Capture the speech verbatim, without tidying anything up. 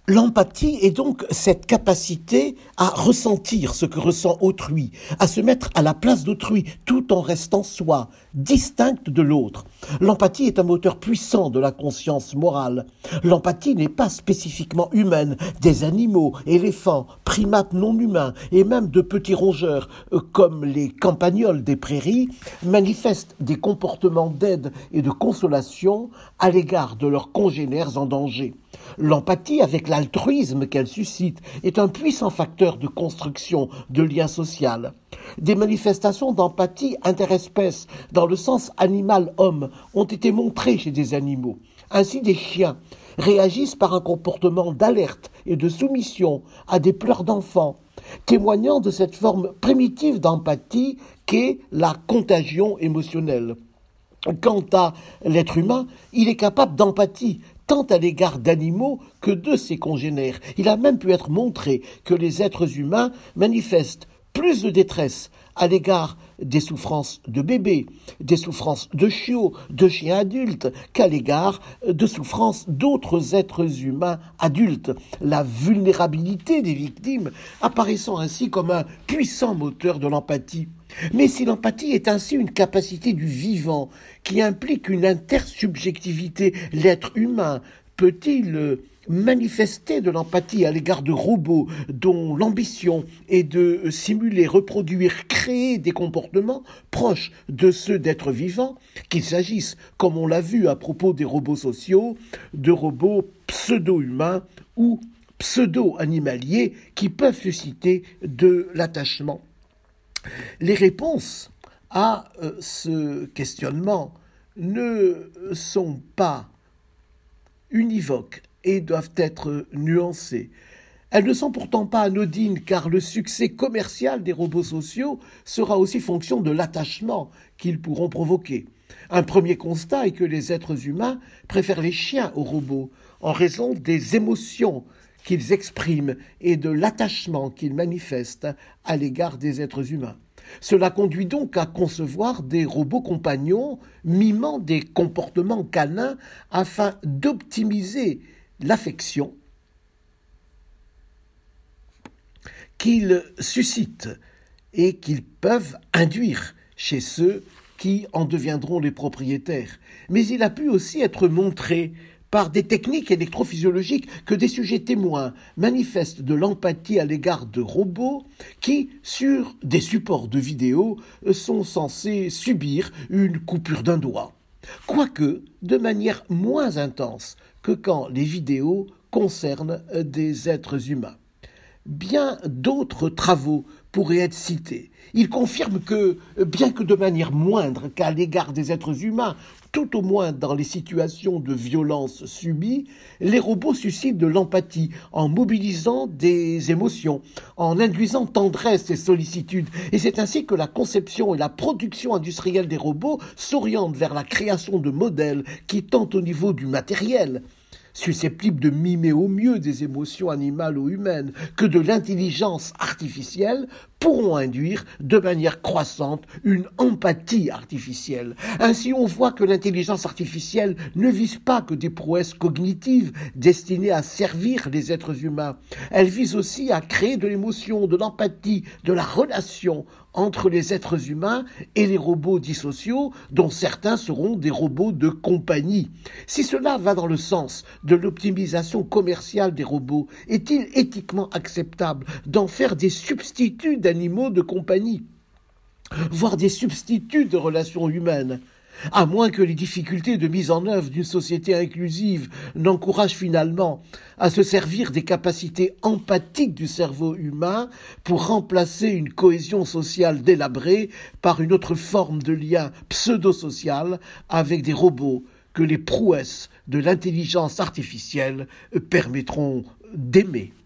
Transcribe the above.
L'empathie est donc cette capacité à ressentir ce que ressent autrui, à se mettre à la place d'autrui tout en restant soi, distincte de l'autre. L'empathie est un moteur puissant de la conscience morale. L'empathie n'est pas spécifiquement humaine. Des animaux, éléphants, primates non humains et même de petits rongeurs euh, comme les campagnols des prairies manifestent des comportements d'aide et de consolation à l'égard de leurs congénères en danger. L'empathie, avec l'altruisme qu'elle suscite, est un puissant facteur de construction de liens sociaux. Des manifestations d'empathie interespèces, dans le sens animal-homme, ont été montrées chez des animaux. Ainsi, des chiens réagissent par un comportement d'alerte et de soumission à des pleurs d'enfants, témoignant de cette forme primitive d'empathie qu'est la contagion émotionnelle. Quant à l'être humain, il est capable d'empathie, tant à l'égard d'animaux que de ses congénères. Il a même pu être montré que les êtres humains manifestent plus de détresse à l'égard des souffrances de bébés, des souffrances de chiots, de chiens adultes, qu'à l'égard de souffrances d'autres êtres humains adultes. La vulnérabilité des victimes apparaissant ainsi comme un puissant moteur de l'empathie. Mais si l'empathie est ainsi une capacité du vivant qui implique une intersubjectivité, l'être humain peut-il manifester de l'empathie à l'égard de robots dont l'ambition est de simuler, reproduire, créer des comportements proches de ceux d'êtres vivants, qu'il s'agisse, comme on l'a vu à propos des robots sociaux, de robots pseudo-humains ou pseudo-animaliers qui peuvent susciter de l'attachement. Les réponses à euh, ce questionnement ne sont pas univoques et doivent être nuancées. Elles ne sont pourtant pas anodines car le succès commercial des robots sociaux sera aussi fonction de l'attachement qu'ils pourront provoquer. Un premier constat est que les êtres humains préfèrent les chiens aux robots en raison des émotions qu'ils expriment et de l'attachement qu'ils manifestent à l'égard des êtres humains. Cela conduit donc à concevoir des robots compagnons mimant des comportements canins afin d'optimiser l'affection qu'ils suscitent et qu'ils peuvent induire chez ceux qui en deviendront les propriétaires. Mais il a pu aussi être montré par des techniques électrophysiologiques que des sujets témoins manifestent de l'empathie à l'égard de robots qui, sur des supports de vidéo, sont censés subir une coupure d'un doigt. Quoique de manière moins intense que quand les vidéos concernent des êtres humains. Bien d'autres travaux pourraient être cités. Ils confirment que, bien que de manière moindre qu'à l'égard des êtres humains, tout au moins dans les situations de violence subies, les robots suscitent de l'empathie en mobilisant des émotions, en induisant tendresse et sollicitude. Et c'est ainsi que la conception et la production industrielle des robots s'orientent vers la création de modèles qui, tant au niveau du matériel, susceptibles de mimer au mieux des émotions animales ou humaines, que de l'intelligence artificielle, pourront induire de manière croissante une empathie artificielle. Ainsi, on voit que l'intelligence artificielle ne vise pas que des prouesses cognitives destinées à servir les êtres humains. Elle vise aussi à créer de l'émotion, de l'empathie, de la relation entre les êtres humains et les robots dits sociaux, dont certains seront des robots de compagnie. Si cela va dans le sens de l'optimisation commerciale des robots, est-il éthiquement acceptable d'en faire des substituts d'animaux de compagnie, voire des substituts de relations humaines ? À moins que les difficultés de mise en œuvre d'une société inclusive n'encouragent finalement à se servir des capacités empathiques du cerveau humain pour remplacer une cohésion sociale délabrée par une autre forme de lien pseudo-social avec des robots que les prouesses de l'intelligence artificielle permettront d'aimer.